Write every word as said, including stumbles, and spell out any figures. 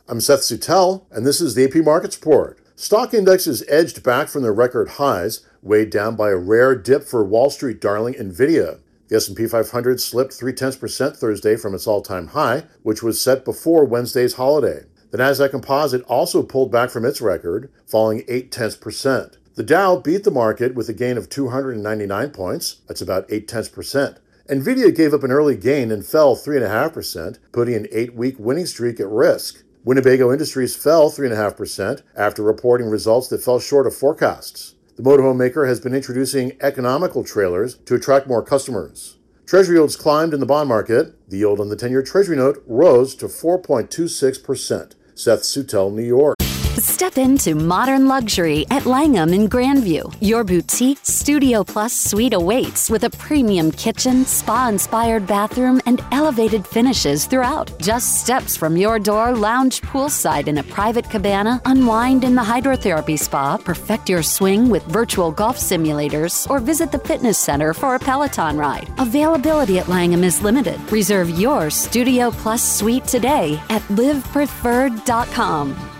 I'm Seth Sutel, and this is the A P Markets Report. Stock indexes edged back from their record highs, weighed down by a rare dip for Wall Street darling NVIDIA. The S and P five hundred slipped three-tenths percent Thursday from its all-time high, which was set before Wednesday's holiday. The Nasdaq Composite also pulled back from its record, falling eight-tenths percent. The Dow beat the market with a gain of two hundred ninety-nine points, that's about eight-tenths percent. NVIDIA gave up an early gain and fell three point five percent, putting an eight-week winning streak at risk. Winnebago Industries fell three point five percent after reporting results that fell short of forecasts. The motorhome maker has been introducing economical trailers to attract more customers. Treasury yields climbed in the bond market. The yield on the ten-year Treasury note rose to four point two six percent. Seth Sutel, New York. Step into modern luxury at Langham in Grandview. Your boutique Studio Plus suite awaits with a premium kitchen, spa-inspired bathroom, and elevated finishes throughout. Just steps from your door, lounge poolside in a private cabana, unwind in the hydrotherapy spa, perfect your swing with virtual golf simulators, or visit the fitness center for a Peloton ride. Availability at Langham is limited. Reserve your Studio Plus suite today at live preferred dot com.